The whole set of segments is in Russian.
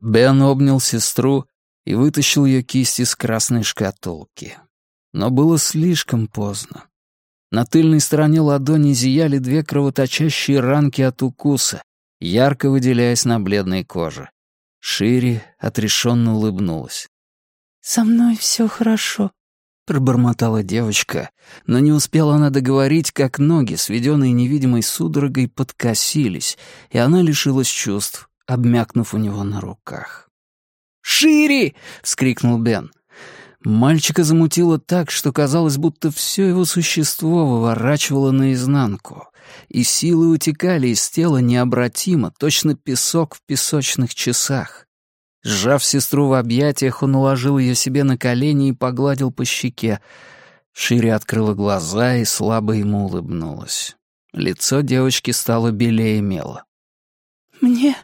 Бен обнял сестру и вытащил ее кисть из красной шкатулки. Но было слишком поздно. На тыльной стороне ладони зияли 2 кровоточащие ранки от укуса, ярко выделяясь на бледной коже. Шири отрешенно улыбнулась. «Со мной все хорошо», — пробормотала девочка, но не успела она договорить, как ноги, сведенные невидимой судорогой, подкосились, и она лишилась чувств, обмякнув у него на руках. «Шири!» — вскрикнул Бен. Мальчика замутило так, что казалось, будто все его существо выворачивало наизнанку, и силы утекали из тела необратимо, точно песок в песочных часах. Сжав сестру в объятиях, он уложил ее себе на колени и погладил по щеке. Шири открыла глаза и слабо ему улыбнулась. Лицо девочки стало белее мела. «Мне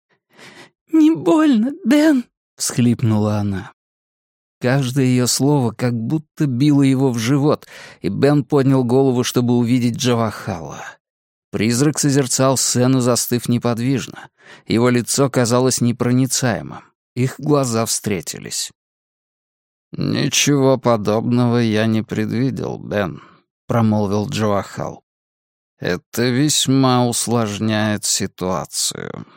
не больно, Бен», — всхлипнула она. Каждое ее слово как будто било его в живот, и Бен поднял голову, чтобы увидеть Джавахала. Призрак созерцал сцену, застыв неподвижно. Его лицо казалось непроницаемым. Их глаза встретились. «Ничего подобного я не предвидел, Бен», — промолвил Джавахал. «Это весьма усложняет ситуацию».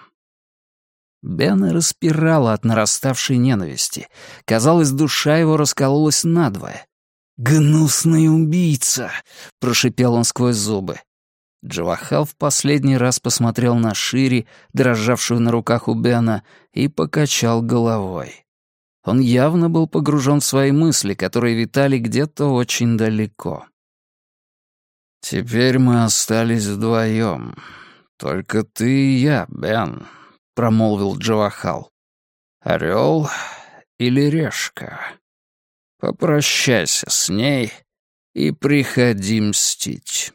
Бена распирала от нараставшей ненависти. Казалось, душа его раскололась надвое. «Гнусный убийца!» — прошипел он сквозь зубы. Джавахал в последний раз посмотрел на Шири, дрожавшую на руках у Бена, и покачал головой. Он явно был погружен в свои мысли, которые витали где-то очень далеко. «Теперь мы остались вдвоем. Только ты и я, Бен», — промолвил Джавахал. «Орел или решка? Попрощайся с ней и приходи мстить».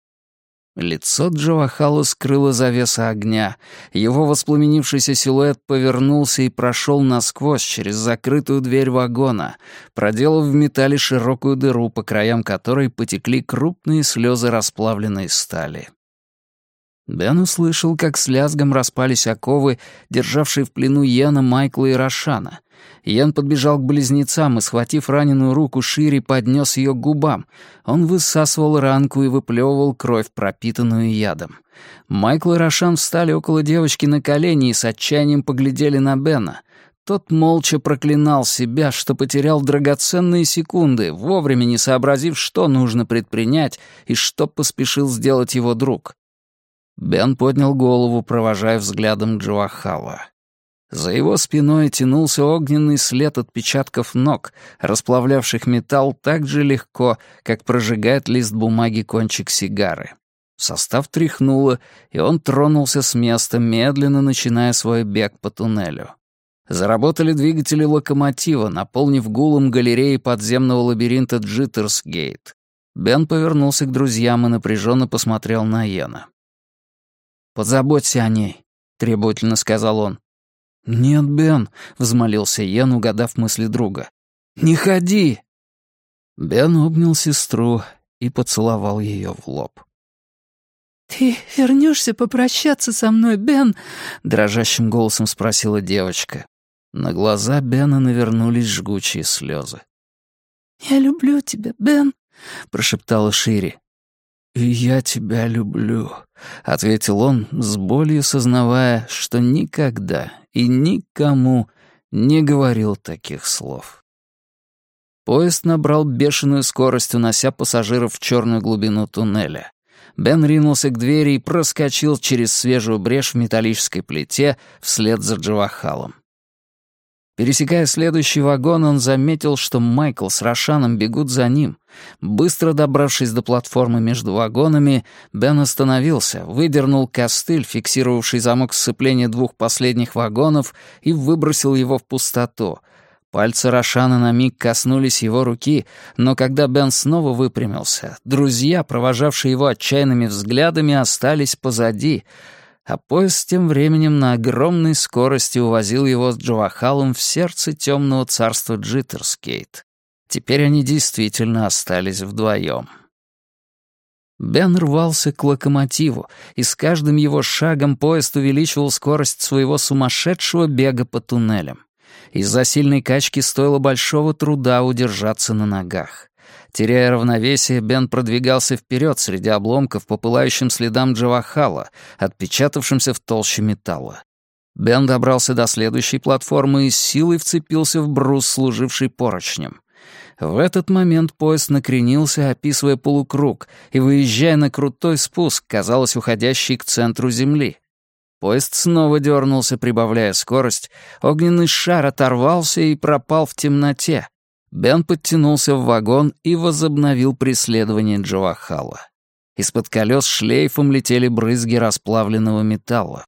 Лицо Джавахала скрыло завеса огня. Его воспламенившийся силуэт повернулся и прошел насквозь через закрытую дверь вагона, проделав в металле широкую дыру, по краям которой потекли крупные слезы расплавленной стали. Бен услышал, как с лязгом распались оковы, державшие в плену Йена, Майкла и Рошана. Йен подбежал к близнецам и, схватив раненую руку Шири, поднес ее к губам. Он высасывал ранку и выплевывал кровь, пропитанную ядом. Майкл и Рошан встали около девочки на колени и с отчаянием поглядели на Бена. Тот молча проклинал себя, что потерял драгоценные секунды, вовремя не сообразив, что нужно предпринять и что поспешил сделать его друг. Бен поднял голову, провожая взглядом Джавахала. За его спиной тянулся огненный след отпечатков ног, расплавлявших металл так же легко, как прожигает лист бумаги кончик сигары. Состав тряхнуло, и он тронулся с места, медленно начиная свой бег по туннелю. Заработали двигатели локомотива, наполнив гулом галереи подземного лабиринта Джиттерсгейт. Бен повернулся к друзьям и напряженно посмотрел на Йена. «Позаботься о ней», — требовательно сказал он. «Нет, Бен», — взмолился Йен, угадав мысли друга. «Не ходи!» Бен обнял сестру и поцеловал ее в лоб. «Ты вернешься попрощаться со мной, Бен?» — дрожащим голосом спросила девочка. На глаза Бена навернулись жгучие слезы. «Я люблю тебя, Бен», — прошептала Шири. «И я тебя люблю», — ответил он, с болью сознавая, что никогда и никому не говорил таких слов. Поезд набрал бешеную скорость, унося пассажиров в черную глубину туннеля. Бен ринулся к двери и проскочил через свежую брешь в металлической плите вслед за Джавахалом. Пересекая следующий вагон, он заметил, что Майкл с Рошаном бегут за ним. Быстро добравшись до платформы между вагонами, Бен остановился, выдернул костыль, фиксировавший замок сцепления 2 последних вагонов, и выбросил его в пустоту. Пальцы Рошана на миг коснулись его руки, но когда Бен снова выпрямился, друзья, провожавшие его отчаянными взглядами, остались позади — а поезд тем временем на огромной скорости увозил его с Джавахалом в сердце темного царства Джиттерсгейт. Теперь они действительно остались вдвоем. Бен рвался к локомотиву, и с каждым его шагом поезд увеличивал скорость своего сумасшедшего бега по туннелям. Из-за сильной качки стоило большого труда удержаться на ногах. Теряя равновесие, Бен продвигался вперед среди обломков по пылающим следам Джавахала, отпечатавшимся в толще металла. Бен добрался до следующей платформы и с силой вцепился в брус, служивший поручнем. В этот момент поезд накренился, описывая полукруг, и, выезжая на крутой спуск, казалось, уходящий к центру земли. Поезд снова дернулся, прибавляя скорость, огненный шар оторвался и пропал в темноте. Бен подтянулся в вагон и возобновил преследование Джавахала. Из-под колес шлейфом летели брызги расплавленного металла.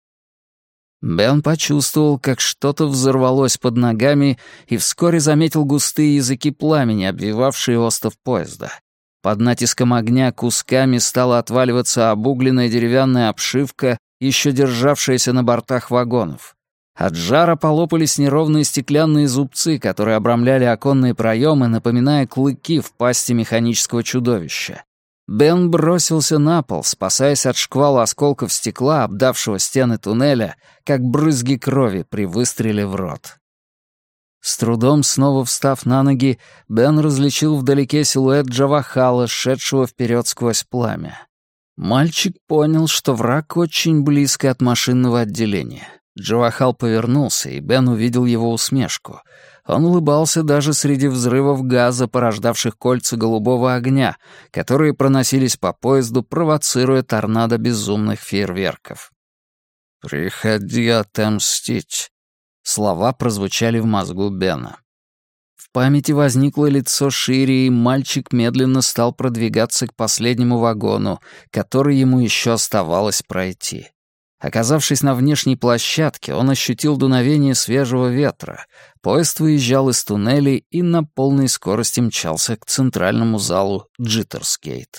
Бен почувствовал, как что-то взорвалось под ногами, и вскоре заметил густые языки пламени, обвивавшие остов поезда. Под натиском огня кусками стала отваливаться обугленная деревянная обшивка, еще державшаяся на бортах вагонов. От жара полопались неровные стеклянные зубцы, которые обрамляли оконные проемы, напоминая клыки в пасти механического чудовища. Бен бросился на пол, спасаясь от шквала осколков стекла, обдавшего стены туннеля, как брызги крови при выстреле в рот. С трудом снова встав на ноги, Бен различил вдалеке силуэт Джавахала, шедшего вперед сквозь пламя. Мальчик понял, что враг очень близко от машинного отделения. Джавахал повернулся, и Бен увидел его усмешку. Он улыбался даже среди взрывов газа, порождавших кольца голубого огня, которые проносились по поезду, провоцируя торнадо безумных фейерверков. «Приходи отомстить», — слова прозвучали в мозгу Бена. В памяти возникло лицо Шири, и мальчик медленно стал продвигаться к последнему вагону, который ему еще оставалось пройти. Оказавшись на внешней площадке, он ощутил дуновение свежего ветра. Поезд выезжал из туннелей и на полной скорости мчался к центральному залу Джиттерсгейт.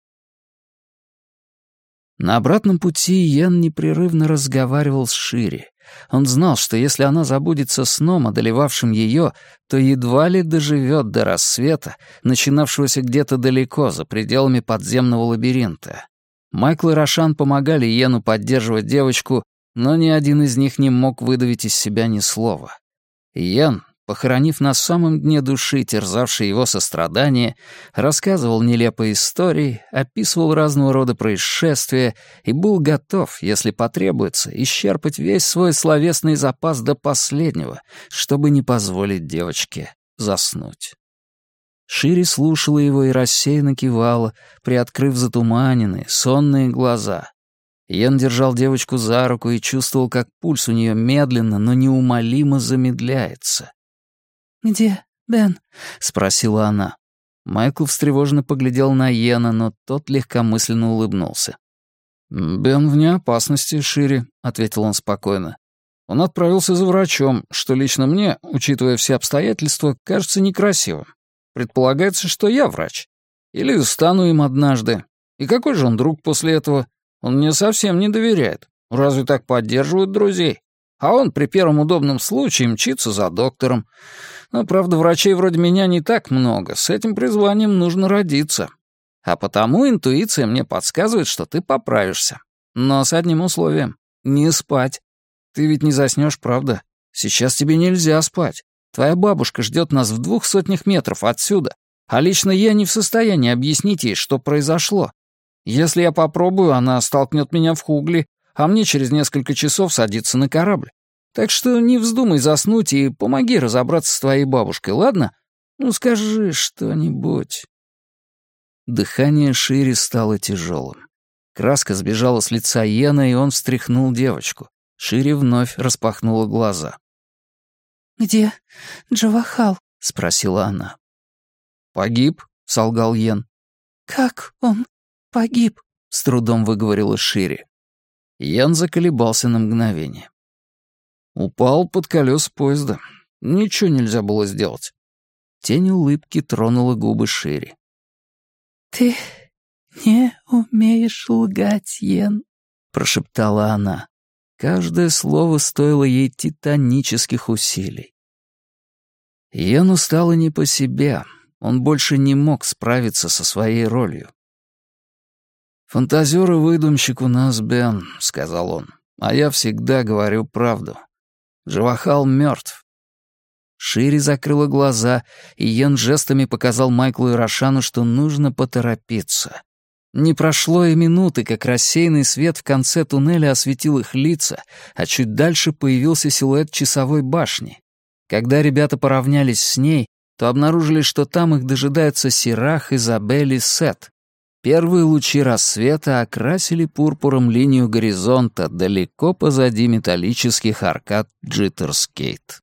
На обратном пути Йен непрерывно разговаривал с Шири. Он знал, что если она забудется сном, одолевавшим ее, то едва ли доживет до рассвета, начинавшегося где-то далеко, за пределами подземного лабиринта. Майкл и Рошан помогали Йену поддерживать девочку, но ни один из них не мог выдавить из себя ни слова. Йен, похоронив на самом дне души терзавшие его сострадания, рассказывал нелепые истории, описывал разного рода происшествия и был готов, если потребуется, исчерпать весь свой словесный запас до последнего, чтобы не позволить девочке заснуть. Шири слушала его и рассеянно кивала, приоткрыв затуманенные, сонные глаза. Йен держал девочку за руку и чувствовал, как пульс у нее медленно, но неумолимо замедляется. «Где Бен?» — спросила она. Майкл встревоженно поглядел на Йена, но тот легкомысленно улыбнулся. «Бен вне опасности, Шири», — ответил он спокойно. «Он отправился за врачом, что лично мне, учитывая все обстоятельства, кажется некрасивым. Предполагается, что я врач. Или стану им однажды. И какой же он друг после этого? Он мне совсем не доверяет. Разве так поддерживают друзей? А он при первом удобном случае мчится за доктором. Но, правда, врачей вроде меня не так много. С этим призванием нужно родиться. А потому интуиция мне подсказывает, что ты поправишься. Но с одним условием — не спать. Ты ведь не заснешь, правда? Сейчас тебе нельзя спать. Твоя бабушка ждет нас в 200 метров отсюда, а лично я не в состоянии объяснить ей, что произошло. Если я попробую, она столкнет меня в Хугли, а мне через несколько часов садиться на корабль. Так что не вздумай заснуть и помоги разобраться с твоей бабушкой, ладно? Ну, скажи что-нибудь». Дыхание Шири стало тяжелым. Краска сбежала с лица Йена, и он встряхнул девочку. Шири вновь распахнула глаза. «Где Джавахал?» — спросила она. «Погиб», — солгал Йен. «Как он погиб?» — с трудом выговорила Шири. Йен заколебался на мгновение. Упал под колеса поезда. Ничего нельзя было сделать. Тень улыбки тронула губы Шири. «Ты не умеешь лгать, Йен», — прошептала она. Каждое слово стоило ей титанических усилий. Йену стало не по себе. Он больше не мог справиться со своей ролью. «Фантазер и выдумщик у нас, Бен», — сказал он. «А я всегда говорю правду. Джавахал мертв». Шири закрыла глаза, и Йен жестами показал Майклу и Рошану, что нужно поторопиться. Не прошло и минуты, как рассеянный свет в конце туннеля осветил их лица, а чуть дальше появился силуэт часовой башни. Когда ребята поравнялись с ней, то обнаружили, что там их дожидаются Сирах, Изабель и Сет. Первые лучи рассвета окрасили пурпуром линию горизонта далеко позади металлических аркад Джиттерскейт.